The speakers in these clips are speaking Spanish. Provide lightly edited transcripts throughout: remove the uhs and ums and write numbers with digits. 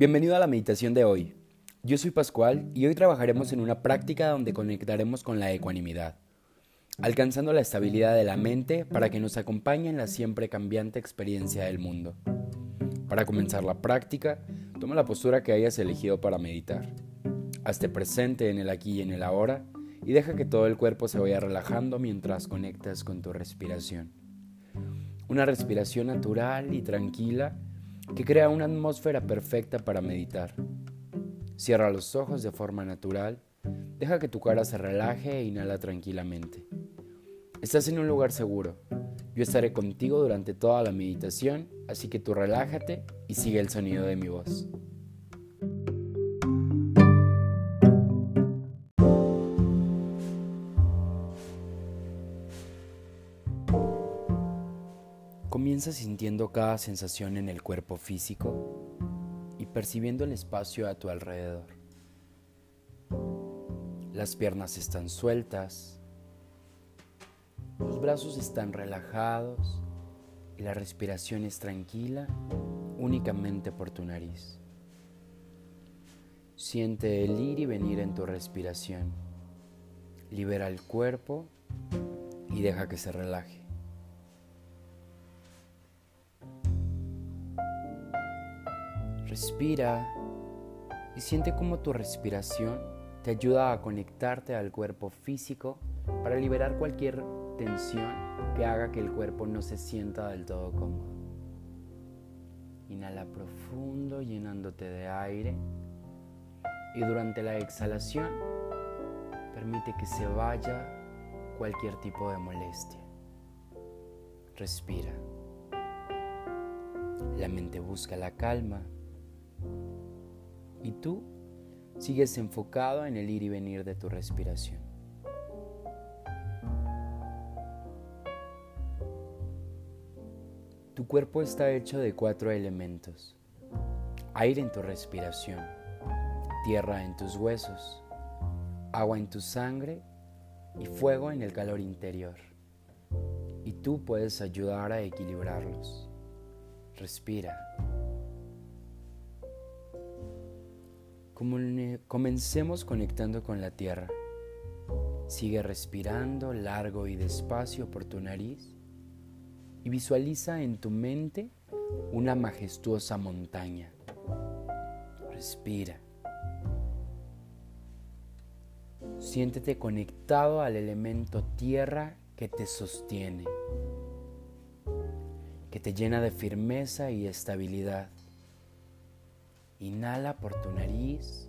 Bienvenido a la meditación de hoy. Yo soy Pascual y hoy trabajaremos en una práctica donde conectaremos con la ecuanimidad, alcanzando la estabilidad de la mente para que nos acompañe en la siempre cambiante experiencia del mundo. Para comenzar la práctica, toma la postura que hayas elegido para meditar. Hazte presente en el aquí y en el ahora y deja que todo el cuerpo se vaya relajando mientras conectas con tu respiración. Una respiración natural y tranquila que crea una atmósfera perfecta para meditar. Cierra los ojos de forma natural, deja que tu cara se relaje e inhala tranquilamente. Estás en un lugar seguro. Yo estaré contigo durante toda la meditación, así que tú relájate y sigue el sonido de mi voz. Comienza sintiendo cada sensación en el cuerpo físico y percibiendo el espacio a tu alrededor. Las piernas están sueltas, los brazos están relajados y la respiración es tranquila únicamente por tu nariz. Siente el ir y venir en tu respiración. Libera el cuerpo y deja que se relaje. Respira y siente cómo tu respiración te ayuda a conectarte al cuerpo físico para liberar cualquier tensión que haga que el cuerpo no se sienta del todo cómodo. Inhala profundo llenándote de aire y durante la exhalación permite que se vaya cualquier tipo de molestia. Respira. La mente busca la calma y tú sigues enfocado en el ir y venir de tu respiración. Tu cuerpo está hecho de 4 elementos: aire en tu respiración, tierra en tus huesos, agua en tu sangre y fuego en el calor interior. Y tú puedes ayudar a equilibrarlos. Respira. Comencemos conectando con la tierra. Sigue respirando largo y despacio por tu nariz y visualiza en tu mente una majestuosa montaña. Respira. Siéntete conectado al elemento tierra que te sostiene, que te llena de firmeza y estabilidad. Inhala por tu nariz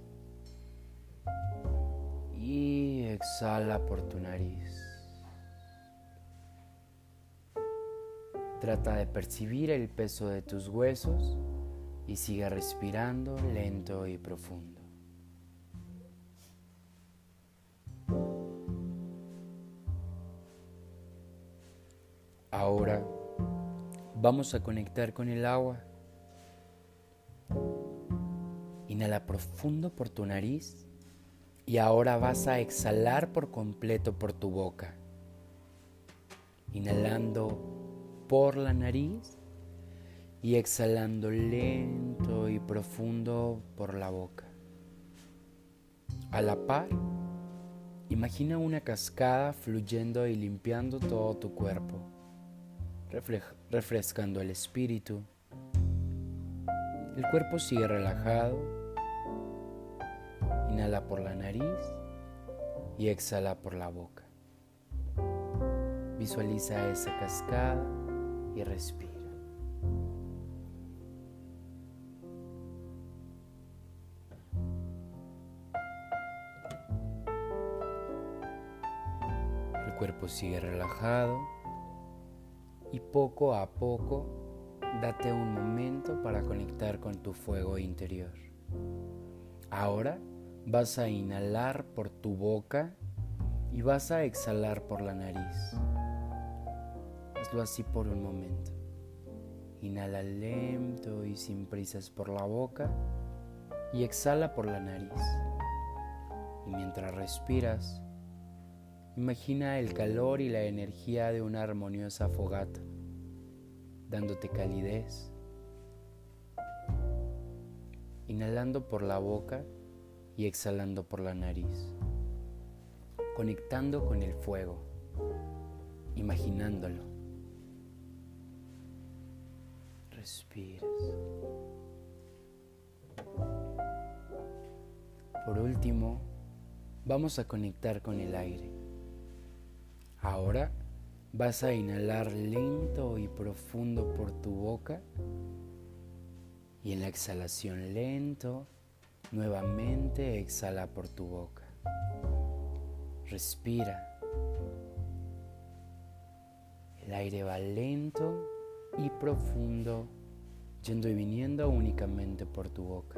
y exhala por tu nariz. Trata de percibir el peso de tus huesos y sigue respirando lento y profundo. Ahora vamos a conectar con el agua. Inhala profundo por tu nariz y ahora vas a exhalar por completo por tu boca. Inhalando por la nariz y exhalando lento y profundo por la boca. A la par, imagina una cascada fluyendo y limpiando todo tu cuerpo, refrescando el espíritu. El cuerpo sigue relajado. Inhala por la nariz y exhala por la boca. Visualiza esa cascada y respira. El cuerpo sigue relajado y poco a poco date un momento para conectar con tu fuego interior. Ahora vas a inhalar por tu boca y vas a exhalar por la nariz. Hazlo así por un momento. Inhala lento y sin prisas por la boca y exhala por la nariz. Y mientras respiras, imagina el calor y la energía de una armoniosa fogata, dándote calidez, inhalando por la boca y exhalando por la nariz, conectando con el fuego, imaginándolo. Respiras. Por último, vamos a conectar con el aire. Ahora vas a inhalar lento y profundo por tu boca y en la exhalación lento, nuevamente exhala por tu boca. Respira. El aire va lento y profundo, yendo y viniendo únicamente por tu boca.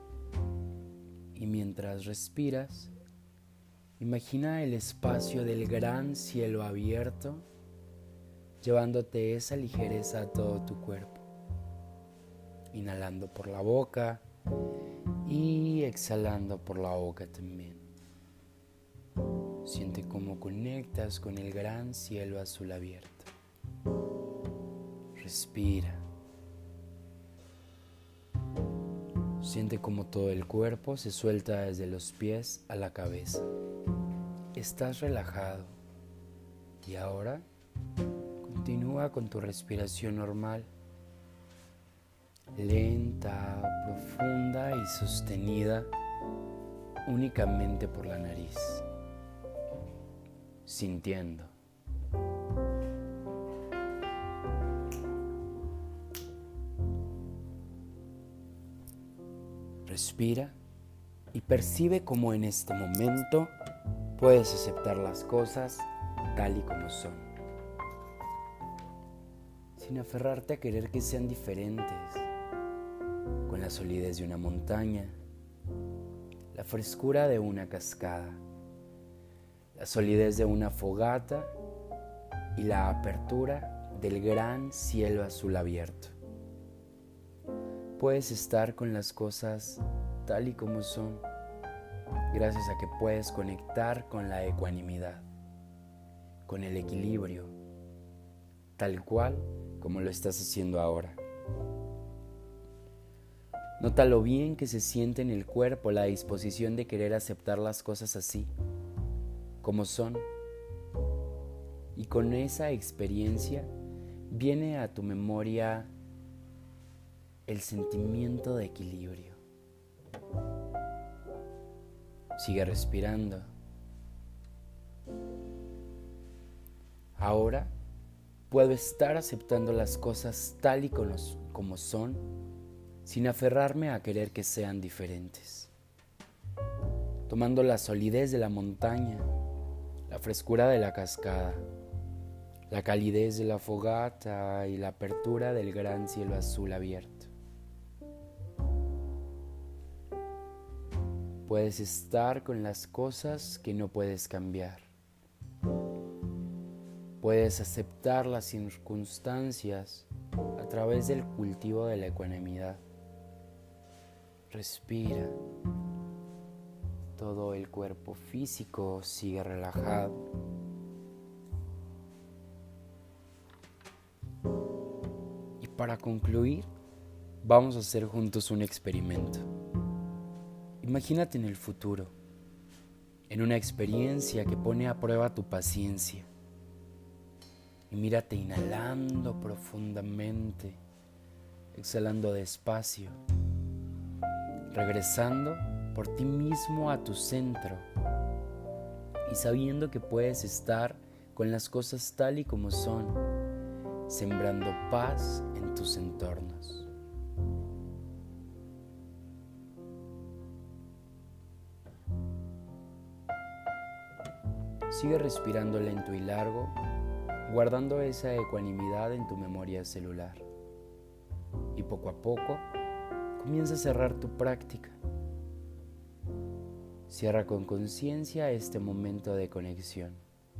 Y mientras respiras, imagina el espacio del gran cielo abierto, llevándote esa ligereza a todo tu cuerpo. Inhalando por la boca y exhalando por la boca también. Siente cómo conectas con el gran cielo azul abierto. Respira. Siente cómo todo el cuerpo se suelta desde los pies a la cabeza. Estás relajado y ahora continúa con tu respiración normal, lenta, profunda y sostenida únicamente por la nariz, sintiendo. Respira y percibe cómo en este momento puedes aceptar las cosas tal y como son, sin aferrarte a querer que sean diferentes, con la solidez de una montaña, la frescura de una cascada, la solidez de una fogata y la apertura del gran cielo azul abierto. Puedes estar con las cosas tal y como son, gracias a que puedes conectar con la ecuanimidad, con el equilibrio, tal cual como lo estás haciendo ahora. Nota lo bien que se siente en el cuerpo la disposición de querer aceptar las cosas así, como son. Y con esa experiencia viene a tu memoria el sentimiento de equilibrio. Sigue respirando. Ahora puedo estar aceptando las cosas tal y como son, sin aferrarme a querer que sean diferentes. Tomando la solidez de la montaña, la frescura de la cascada, la calidez de la fogata y la apertura del gran cielo azul abierto. Puedes estar con las cosas que no puedes cambiar. Puedes aceptar las circunstancias a través del cultivo de la ecuanimidad. Respira. Todo el cuerpo físico sigue relajado. Y para concluir, vamos a hacer juntos un experimento. Imagínate en el futuro, en una experiencia que pone a prueba tu paciencia. Y mírate inhalando profundamente, exhalando despacio, regresando por ti mismo a tu centro y sabiendo que puedes estar con las cosas tal y como son, sembrando paz en tus entornos. Sigue respirando lento y largo, guardando esa ecuanimidad en tu memoria celular. Y poco a poco, comienza a cerrar tu práctica. Cierra con conciencia este momento de conexión.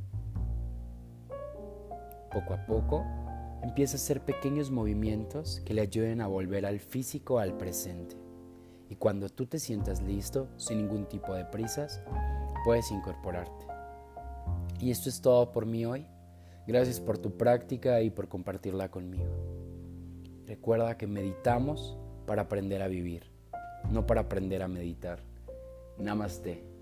Poco a poco, empieza a hacer pequeños movimientos que le ayuden a volver al físico al presente. Y cuando tú te sientas listo, sin ningún tipo de prisas, puedes incorporarte. Y esto es todo por mí hoy. Gracias por tu práctica y por compartirla conmigo. Recuerda que meditamos para aprender a vivir. no para aprender a meditar. Namaste.